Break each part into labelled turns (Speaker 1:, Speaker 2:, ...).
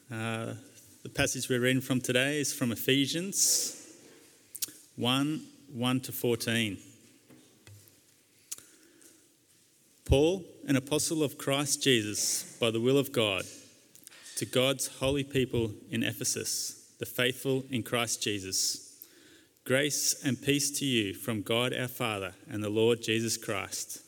Speaker 1: The passage we're reading from today is from Ephesians 1 to 14. Paul, an apostle of Christ Jesus, by the will of God, to God's holy people in Ephesus, the faithful in Christ Jesus. Grace and peace to you from God our Father and the Lord Jesus Christ.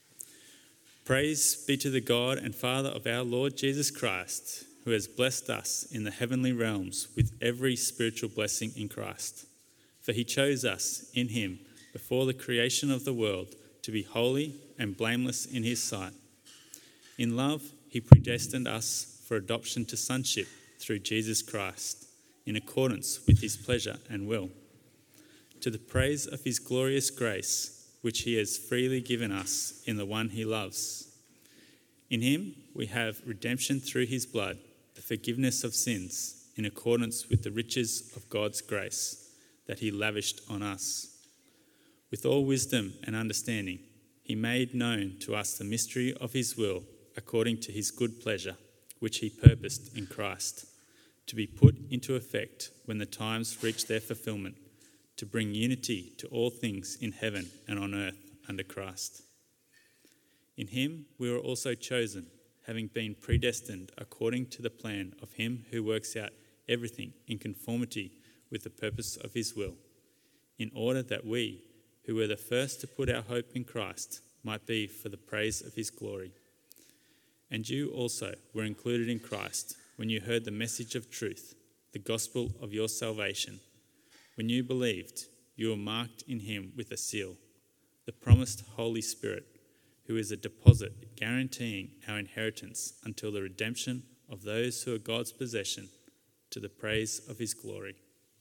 Speaker 1: Praise be to the God and Father of our Lord Jesus Christ, who has blessed us in the heavenly realms with every spiritual blessing in Christ. For he chose us in him before the creation of the world to be holy and blameless in his sight. In love, he predestined us for adoption to sonship through Jesus Christ, in accordance with his pleasure and will, to the praise of his glorious grace, which he has freely given us in the one he loves. In him we have redemption through his blood, the forgiveness of sins, in accordance with the riches of God's grace that he lavished on us. With all wisdom and understanding, he made known to us the mystery of his will, according to his good pleasure, which he purposed in Christ, to be put into effect when the times reach their fulfillment, to bring unity to all things in heaven and on earth under Christ. In him we were also chosen, having been predestined according to the plan of him who works out everything in conformity with the purpose of his will, in order that we, who were the first to put our hope in Christ, might be for the praise of his glory. And you also were included in Christ when you heard the message of truth, the gospel of your salvation. When you believed, you were marked in him with a seal, the promised Holy Spirit, who is a deposit guaranteeing our inheritance until the redemption of those who are God's possession, to the praise of his glory.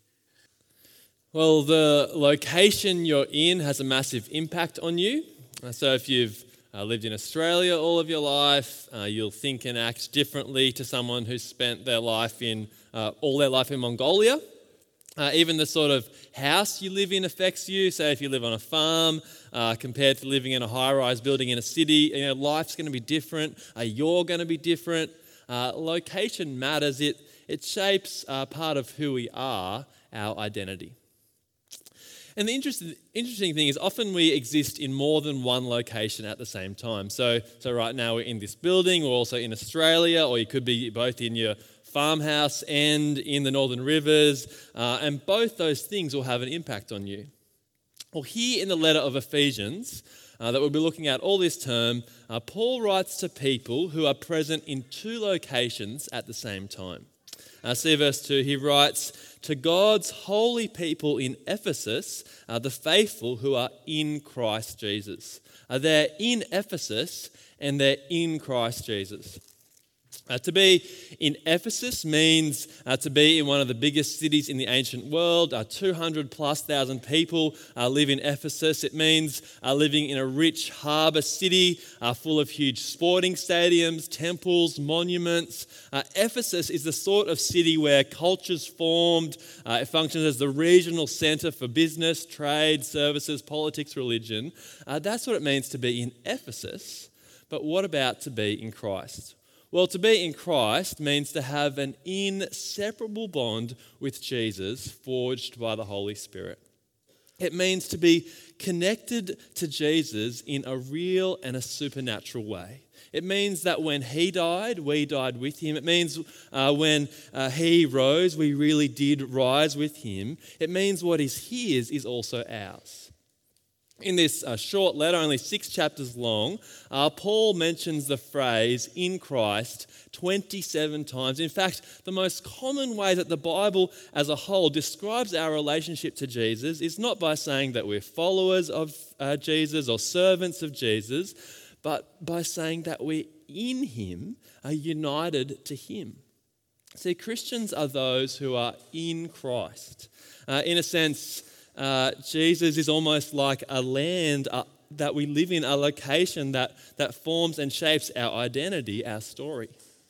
Speaker 2: Well, the location you're in has a massive impact on you. So if you've lived in Australia all of your life, you'll think and act differently to someone who's spent their life all their life in Mongolia. Even the sort of house you live in affects you. So if you live on a farm compared to living in a high-rise building in a city, life's going to be different. You're going to be different. Location matters. It shapes part of who we are, our identity. And the interesting thing is often we exist in more than one location at the same time. So right now we're in this building, we're also in Australia, or you could be both in your farmhouse and in the Northern Rivers, and both those things will have an impact on you. Well, here in the letter of Ephesians that we'll be looking at all this term, Paul writes to people who are present in two locations at the same time. See verse 2, he writes, to God's holy people in Ephesus, the faithful who are in Christ Jesus. They're in Ephesus and they're in Christ Jesus. To be in Ephesus means to be in one of the biggest cities in the ancient world. 200,000+ people live in Ephesus. It means living in a rich harbour city full of huge sporting stadiums, temples, monuments. Ephesus is the sort of city where culture's formed. It functions as the regional centre for business, trade, services, politics, religion. That's what it means to be in Ephesus. But what about to be in Christ? Well, to be in Christ means to have an inseparable bond with Jesus forged by the Holy Spirit. It means to be connected to Jesus in a real and a supernatural way. It means that when he died, we died with him. It means when he rose, we really did rise with him. It means what is his is also ours. In this short letter, only 6 chapters long, Paul mentions the phrase in Christ 27 times. In fact, the most common way that the Bible as a whole describes our relationship to Jesus is not by saying that we're followers of Jesus or servants of Jesus, but by saying that we're in him, are united to him. See, Christians are those who are in Christ. In a sense, Jesus is almost like a land that we live in, a location that forms and shapes our identity, our story.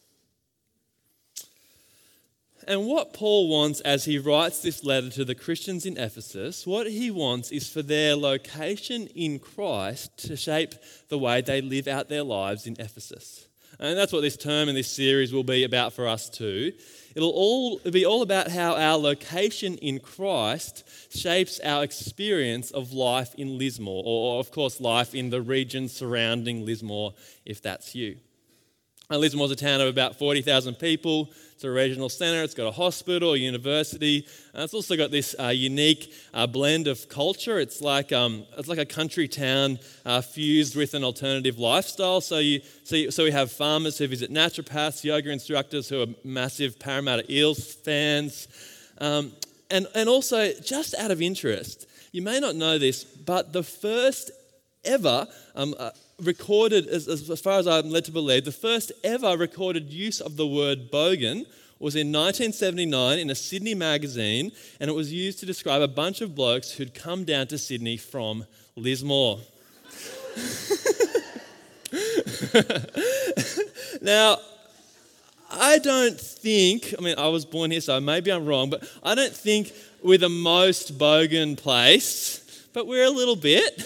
Speaker 2: And what Paul wants as he writes this letter to the Christians in Ephesus, what he wants is for their location in Christ to shape the way they live out their lives in Ephesus. And that's what this term and this series will be about for us too. It'll be all about how our location in Christ shapes our experience of life in Lismore, or of course life in the region surrounding Lismore, if that's you. Lismore's a town of about 40,000 people. It's a regional centre. It's got a hospital, a university. It's also got this unique blend of culture. It's like a country town fused with an alternative lifestyle. So we have farmers who visit naturopaths, yoga instructors who are massive Parramatta Eels fans, and also just out of interest, you may not know this, but the first ever recorded, as far as I'm led to believe, the first ever recorded use of the word bogan was in 1979 in a Sydney magazine, and it was used to describe a bunch of blokes who'd come down to Sydney from Lismore. Now, I was born here, so maybe I'm wrong, but I don't think we're the most bogan place, but we're a little bit.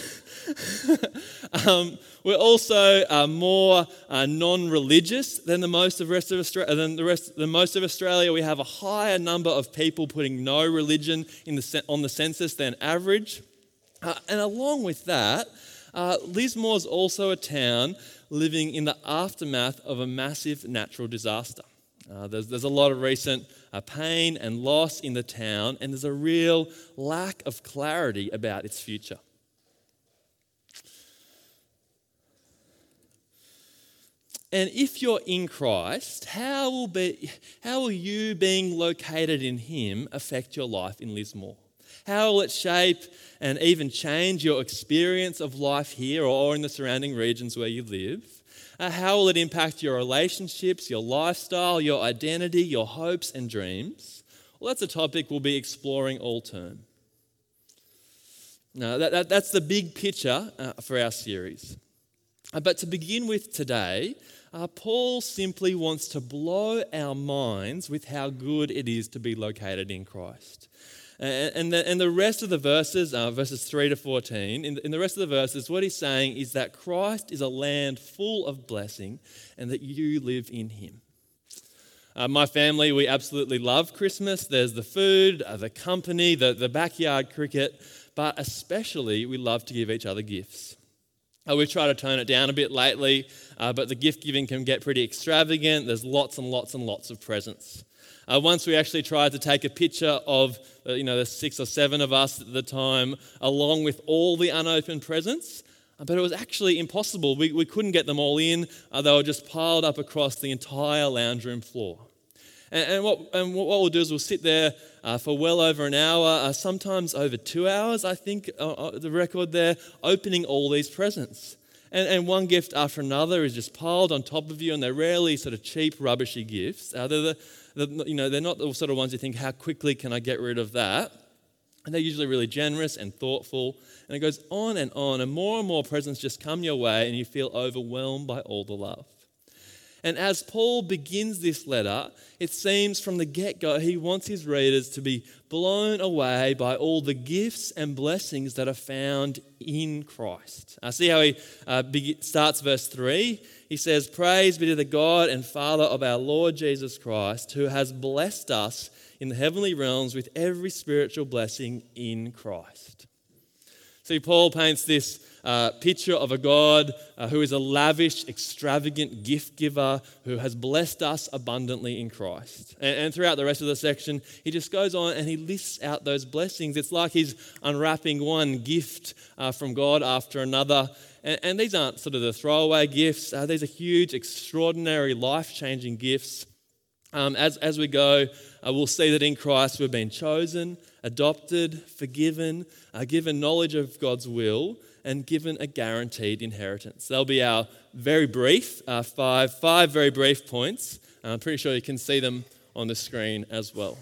Speaker 2: We're also more non-religious than most of Australia. We have a higher number of people putting no religion on the census than average. And along with that, Lismore's also a town living in the aftermath of a massive natural disaster. There's a lot of recent pain and loss in the town, and there's a real lack of clarity about its future. And if you're in Christ, how will you being located in Him affect your life in Lismore? How will it shape and even change your experience of life here or in the surrounding regions where you live? How will it impact your relationships, your lifestyle, your identity, your hopes and dreams? Well, that's a topic we'll be exploring all term. Now, that's the big picture for our series. But to begin with today, Paul simply wants to blow our minds with how good it is to be located in Christ. And the rest of the verses, verses 3 to 14, in the rest of the verses, what he's saying is that Christ is a land full of blessing and that you live in Him. My family, we absolutely love Christmas. There's the food, the company, the backyard cricket, but especially we love to give each other gifts. We've tried to tone it down a bit lately, but the gift giving can get pretty extravagant. There's lots and lots and lots of presents. Once we actually tried to take a picture of, the 6 or 7 of us at the time, along with all the unopened presents, but it was actually impossible. We couldn't get them all in. They were just piled up across the entire lounge room floor. And what we'll do is we'll sit there for well over an hour, sometimes over 2 hours, I think, the record there, opening all these presents. And one gift after another is just piled on top of you, and they're rarely sort of cheap, rubbishy gifts. They're not the sort of ones you think, how quickly can I get rid of that? And they're usually really generous and thoughtful. And it goes on, and more presents just come your way, and you feel overwhelmed by all the love. And as Paul begins this letter, it seems from the get-go he wants his readers to be blown away by all the gifts and blessings that are found in Christ. See how he starts verse 3? He says, "Praise be to the God and Father of our Lord Jesus Christ, who has blessed us in the heavenly realms with every spiritual blessing in Christ." See, Paul paints this picture of a God who is a lavish, extravagant gift giver who has blessed us abundantly in Christ. And throughout the rest of the section, he just goes on and he lists out those blessings. It's like he's unwrapping one gift from God after another. And these aren't sort of the throwaway gifts. These are huge, extraordinary, life-changing gifts. As we go, we'll see that in Christ we've been chosen, adopted, forgiven, given knowledge of God's will, and given a guaranteed inheritance. They'll be our very brief, five very brief points. I'm pretty sure you can see them on the screen as well.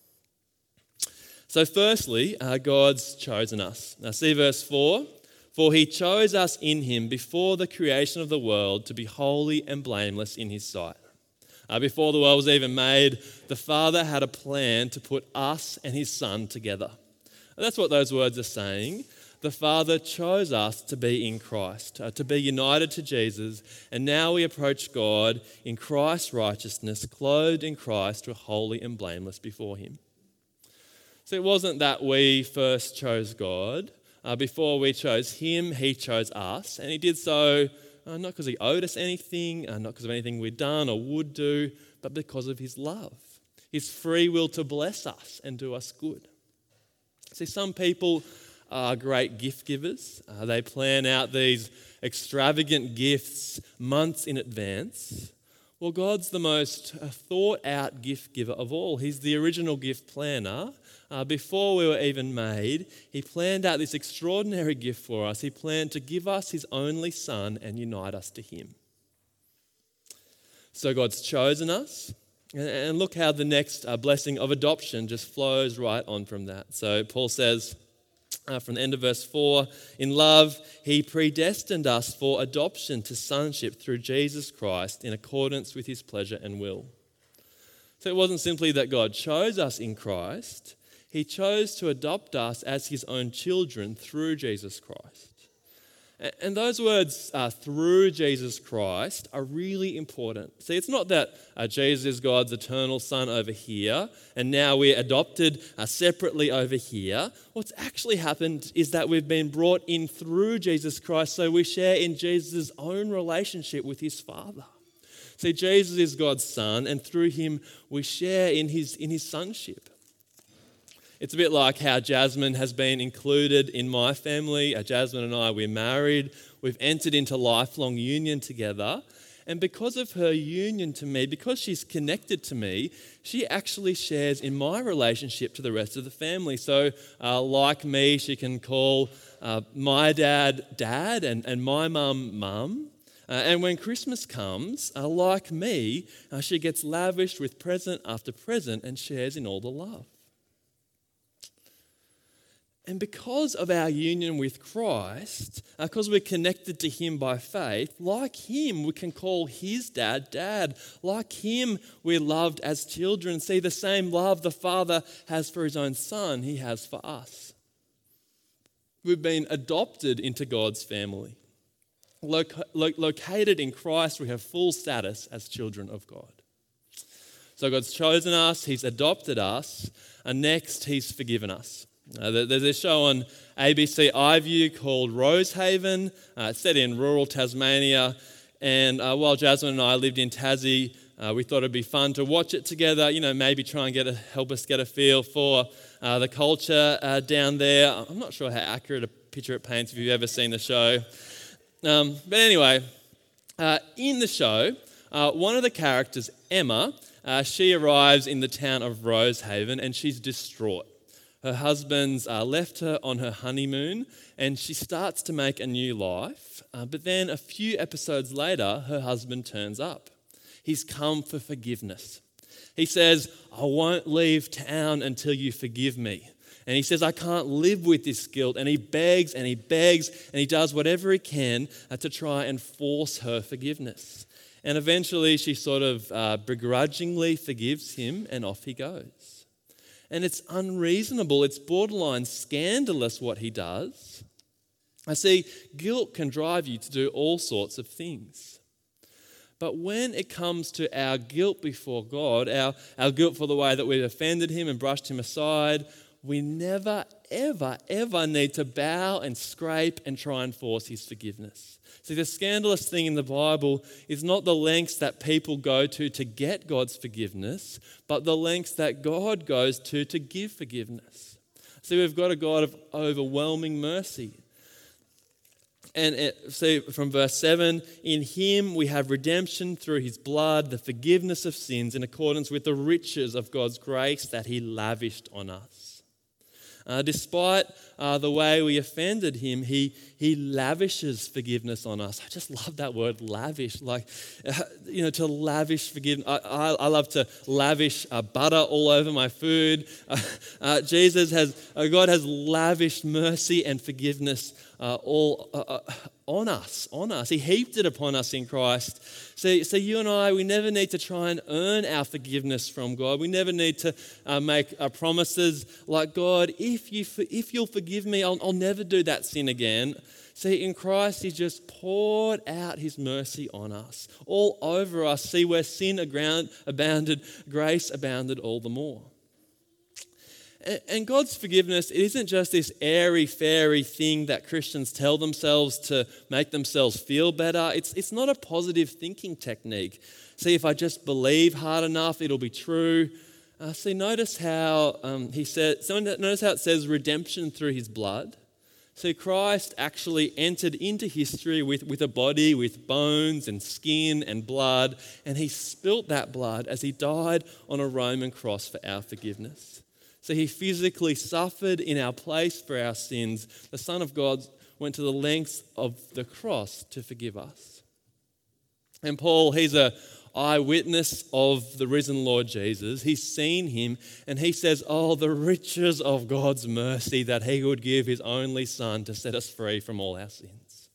Speaker 2: So firstly, God's chosen us. Now see verse 4. "For He chose us in Him before the creation of the world to be holy and blameless in His sight." Before the world was even made, the Father had a plan to put us and His Son together. That's what those words are saying. the Father chose us to be in Christ, to be united to Jesus, and now we approach God in Christ's righteousness, clothed in Christ, we're holy and blameless before him. So it wasn't that we first chose God. Before we chose him, he chose us, and he did so not because he owed us anything, not because of anything we'd done or would do, but because of his love, his free will to bless us and do us good. See, some people are great gift givers. They plan out these extravagant gifts months in advance. Well, God's the most thought out gift giver of all. He's the original gift planner. Before we were even made, he planned out this extraordinary gift for us. He planned to give us his only Son and unite us to him. So God's chosen us. And look how the next blessing of adoption just flows right on from that. So Paul says, from the end of verse 4, in love, he predestined us for adoption to sonship through Jesus Christ in accordance with his pleasure and will. So it wasn't simply that God chose us in Christ, he chose to adopt us as his own children through Jesus Christ. And those words, through Jesus Christ, are really important. See, it's not that Jesus is God's eternal Son over here, and now we're adopted separately over here. What's actually happened is that we've been brought in through Jesus Christ, so we share in Jesus' own relationship with his Father. See, Jesus is God's Son, and through him we share in his sonship. It's a bit like how Jasmine has been included in my family. Jasmine and I, we're married. We've entered into lifelong union together. And because of her union to me, because she's connected to me, she actually shares in my relationship to the rest of the family. So like me, she can call my dad, Dad, and my mum, Mum. And when Christmas comes, like me, she gets lavished with present after present and shares in all the love. And because of our union with Christ, because we're connected to him by faith, like him, we can call his dad, Dad. Like him, we're loved as children. See, the same love the Father has for his own Son, he has for us. We've been adopted into God's family. Located in Christ, we have full status as children of God. So God's chosen us, he's adopted us, and next, he's forgiven us. There's a show on ABC iView called Rosehaven. It's set in rural Tasmania. And while Jasmine and I lived in Tassie, we thought it'd be fun to watch it together, maybe try and help us get a feel for the culture down there. I'm not sure how accurate a picture it paints if you've ever seen the show. But anyway, in the show, one of the characters, Emma, she arrives in the town of Rosehaven and she's distraught. Her husband's left her on her honeymoon and she starts to make a new life. But then a few episodes later, her husband turns up. He's come for forgiveness. He says, I won't leave town until you forgive me. And he says, I can't live with this guilt. And he begs and he begs and he does whatever he can to try and force her forgiveness. And eventually she sort of begrudgingly forgives him and off he goes. And it's unreasonable, it's borderline scandalous what he does. I see, guilt can drive you to do all sorts of things. But when it comes to our guilt before God, our guilt for the way that we've offended him and brushed him aside, we never, ever, ever need to bow and scrape and try and force his forgiveness. See, the scandalous thing in the Bible is not the lengths that people go to get God's forgiveness, but the lengths that God goes to give forgiveness. See, we've got a God of overwhelming mercy. And see, from verse 7, in him we have redemption through his blood, the forgiveness of sins in accordance with the riches of God's grace that he lavished on us. Despite the way we offended him, he lavishes forgiveness on us. I just love that word, lavish. To lavish forgiveness. I love to lavish butter all over my food. God has lavished mercy and forgiveness on us. He heaped it upon us in Christ. So you and I, we never need to try and earn our forgiveness from God. We never need to make promises like, God, if you'll forgive me, I'll never do that sin again. See, in Christ, He just poured out His mercy on us, all over us. See, where sin abounded, grace abounded all the more. And God's forgiveness, it isn't just this airy-fairy thing that Christians tell themselves to make themselves feel better. It's not a positive thinking technique. See, if I just believe hard enough, it'll be true. Notice how notice how it says redemption through His blood. So Christ actually entered into history with a body, with bones and skin and blood, and He spilt that blood as He died on a Roman cross for our forgiveness. So He physically suffered in our place for our sins. The Son of God went to the lengths of the cross to forgive us. And Paul, he's an eyewitness of the risen Lord Jesus. He's seen Him, and he says, oh, the riches of God's mercy that He would give His only Son to set us free from all our sins.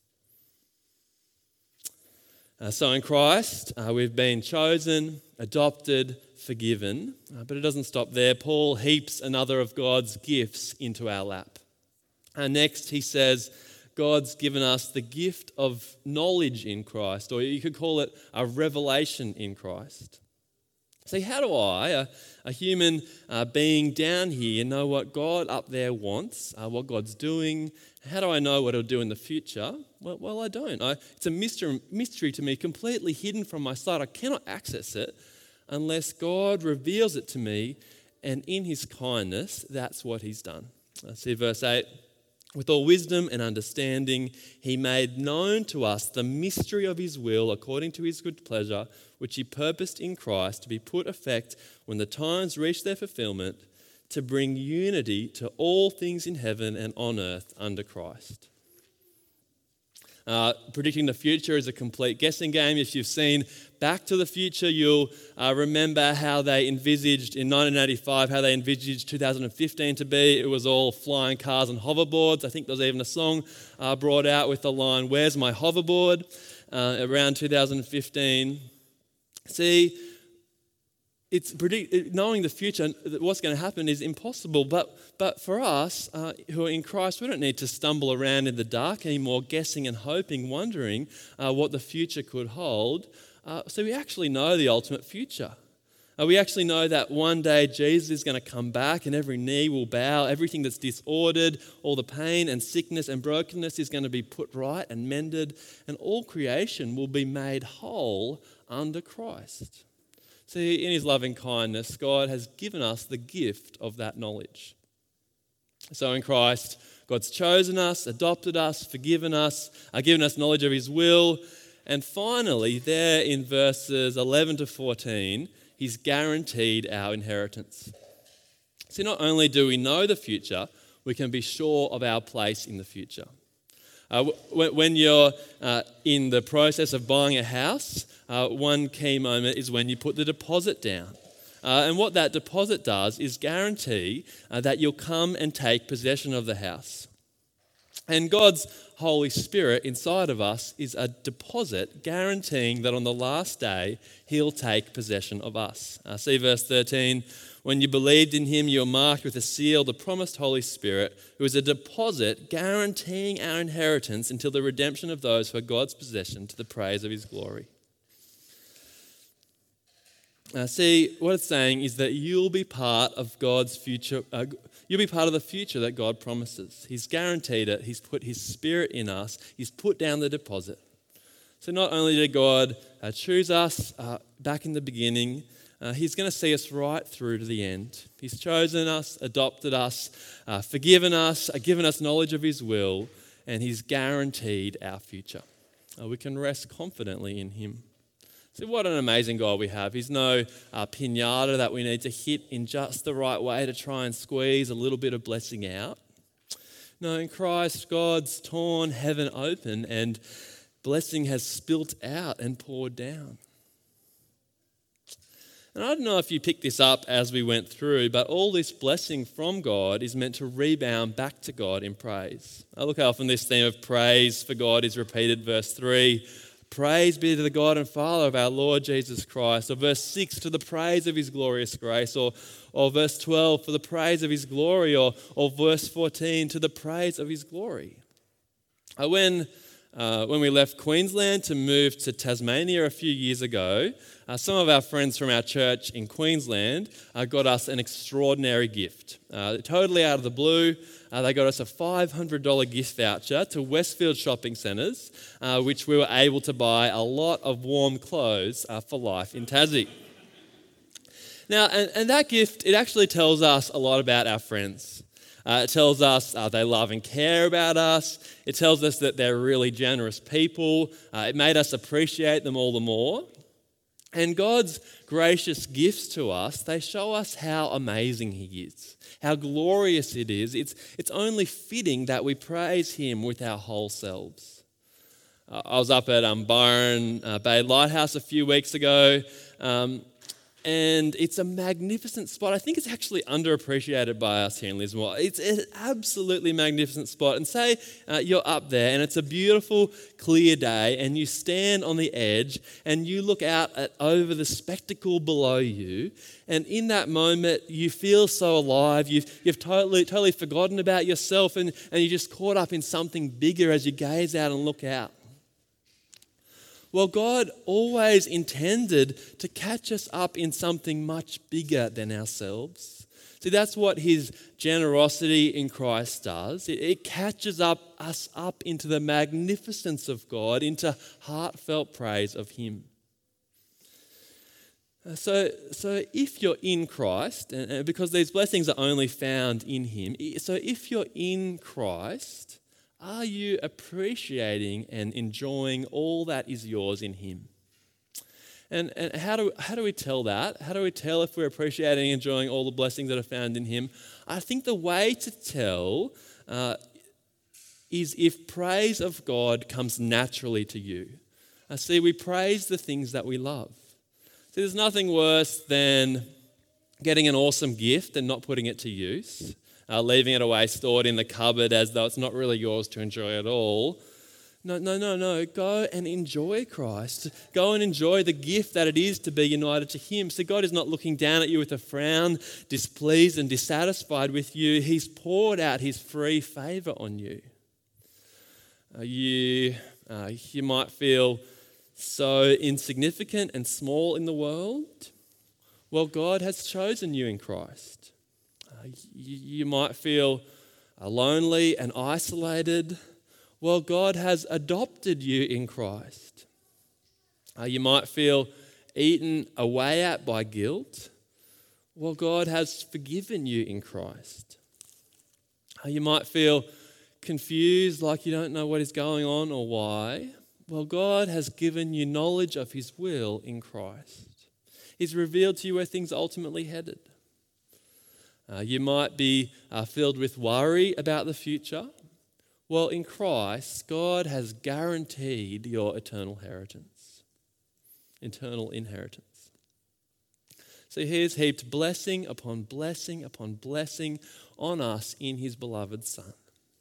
Speaker 2: So in Christ, we've been chosen, adopted, forgiven, but it doesn't stop there. Paul heaps another of God's gifts into our lap. Next, he says, God's given us the gift of knowledge in Christ, or you could call it a revelation in Christ. See, how do I, a human being down here, know what God up there wants, what God's doing? How do I know what He'll do in the future? Well, I don't. It's a mystery to me, completely hidden from my sight. I cannot access it unless God reveals it to me, and in His kindness, that's what He's done. See verse 8. With all wisdom and understanding, He made known to us the mystery of His will according to His good pleasure, which He purposed in Christ to be put effect when the times reach their fulfillment, to bring unity to all things in heaven and on earth under Christ. Predicting the future is a complete guessing game. If you've seen Back to the Future, you'll remember how they envisaged, in 1985, how they envisaged 2015 to be. It was all flying cars and hoverboards. I think there was even a song brought out with the line, "Where's my hoverboard?" Around 2015. See, knowing the future, what's going to happen is impossible. But for us who are in Christ, we don't need to stumble around in the dark anymore, guessing and hoping, wondering what the future could hold. So we actually know the ultimate future. We actually know that one day Jesus is going to come back and every knee will bow. Everything that's disordered, all the pain and sickness and brokenness is going to be put right and mended, and all creation will be made whole under Christ. See, in His loving kindness, God has given us the gift of that knowledge. So in Christ, God's chosen us, adopted us, forgiven us, given us knowledge of His will, and finally, there in verses 11 to 14, He's guaranteed our inheritance. See, not only do we know the future, we can be sure of our place in the future. When you're in the process of buying a house, one key moment is when you put the deposit down. And what that deposit does is guarantee that you'll come and take possession of the house. And God's Holy Spirit inside of us is a deposit guaranteeing that on the last day, He'll take possession of us. See verse 13. When you believed in Him, you were marked with a seal, the promised Holy Spirit, who is a deposit guaranteeing our inheritance until the redemption of those who are God's possession to the praise of His glory. See, what it's saying is that you'll be part of God's future. You'll be part of the future that God promises. He's guaranteed it. He's put His Spirit in us. He's put down the deposit. So not only did God choose us back in the beginning, He's going to see us right through to the end. He's chosen us, adopted us, forgiven us, given us knowledge of His will, and He's guaranteed our future. We can rest confidently in Him. See, what an amazing God we have. He's no pinata that we need to hit in just the right way to try and squeeze a little bit of blessing out. No, in Christ, God's torn heaven open and blessing has spilt out and poured down. And I don't know if you picked this up as we went through, but all this blessing from God is meant to rebound back to God in praise. Look how often this theme of praise for God is repeated. Verse 3, praise be to the God and Father of our Lord Jesus Christ. Or verse 6, to the praise of his glorious grace. Or verse 12, for the praise of his glory. Or verse 14, to the praise of his glory. When we left Queensland to move to Tasmania a few years ago, some of our friends from our church in Queensland got us an extraordinary gift. Totally out of the blue, they got us a $500 gift voucher to Westfield Shopping Centres, which we were able to buy a lot of warm clothes for life in Tassie. Now, and that gift, it actually tells us a lot about our friends. It tells us they love and care about us. It tells us that they're really generous people. It made us appreciate them all the more. And God's gracious gifts to us, they show us how amazing he is, how glorious it is. It's only fitting that we praise him with our whole selves. I was up at Byron Bay Lighthouse a few weeks ago, and it's a magnificent spot. I think it's actually underappreciated by us here in Lismore. It's an absolutely magnificent spot. And say you're up there and it's a beautiful, clear day and you stand on the edge and you look out over the spectacle below you. And in that moment, you feel so alive. You've totally forgotten about yourself and you're just caught up in something bigger as you gaze out and look out. Well, God always intended to catch us up in something much bigger than ourselves. See, that's what his generosity in Christ does. It catches us up into the magnificence of God, into heartfelt praise of him. So if you're in Christ, and because these blessings are only found in him, so if you're in Christ, are you appreciating and enjoying all that is yours in him? And how do we tell that? How do we tell if we're appreciating and enjoying all the blessings that are found in him? I think the way to tell is if praise of God comes naturally to you. See, we praise the things that we love. See, there's nothing worse than getting an awesome gift and not putting it to use. Leaving it away, stored in the cupboard as though it's not really yours to enjoy at all. No. Go and enjoy Christ. Go and enjoy the gift that it is to be united to him. So God is not looking down at you with a frown, displeased and dissatisfied with you. He's poured out his free favour on you. You might feel so insignificant and small in the world. Well, God has chosen you in Christ. You might feel lonely and isolated. Well, God has adopted you in Christ. You might feel eaten away at by guilt. Well, God has forgiven you in Christ. You might feel confused, like you don't know what is going on or why. Well, God has given you knowledge of his will in Christ. He's revealed to you where things are ultimately headed. You might be filled with worry about the future. Well, in Christ, God has guaranteed your eternal inheritance. So he has heaped blessing upon blessing upon blessing on us in his beloved Son.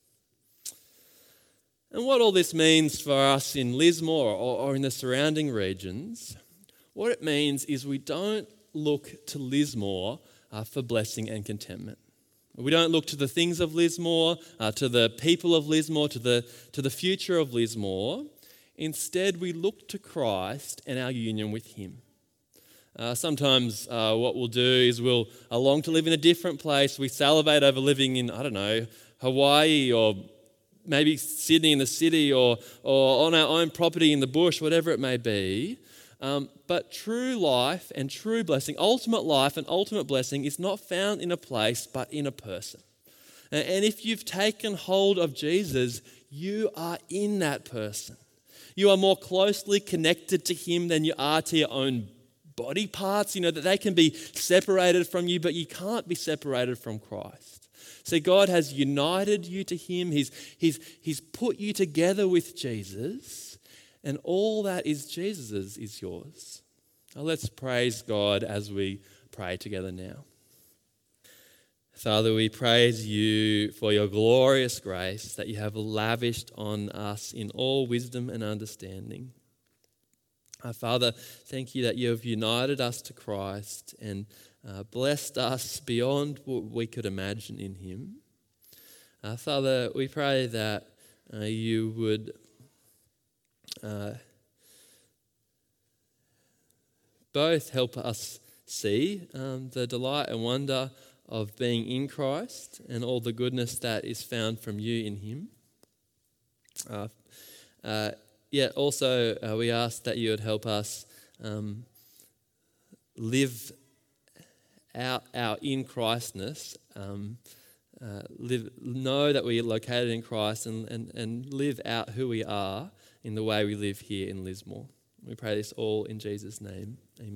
Speaker 2: And what all this means for us in Lismore or in the surrounding regions, what it means is we don't look to Lismore for blessing and contentment. We don't look to the things of Lismore, to the people of Lismore, to the future of Lismore. Instead, we look to Christ and our union with him. Sometimes what we'll do is we'll long to live in a different place. We salivate over living in, Hawaii or maybe Sydney in the city or on our own property in the bush, whatever it may be. But true life and true blessing, ultimate life and ultimate blessing is not found in a place but in a person. And if you've taken hold of Jesus, you are in that person. You are more closely connected to him than you are to your own body parts, that they can be separated from you, but you can't be separated from Christ. See, God has united you to him. He's put you together with Jesus. And all that is Jesus's is yours. Let's praise God as we pray together now. Father, we praise you for your glorious grace that you have lavished on us in all wisdom and understanding. Father, thank you that you have united us to Christ and blessed us beyond what we could imagine in him. Father, we pray that you would both help us see the delight and wonder of being in Christ and all the goodness that is found from you in him. Yet also we ask that you would help us live out our in Christness, know that we are located in Christ and live out who we are in the way we live here in Lismore. We pray this all in Jesus' name. Amen.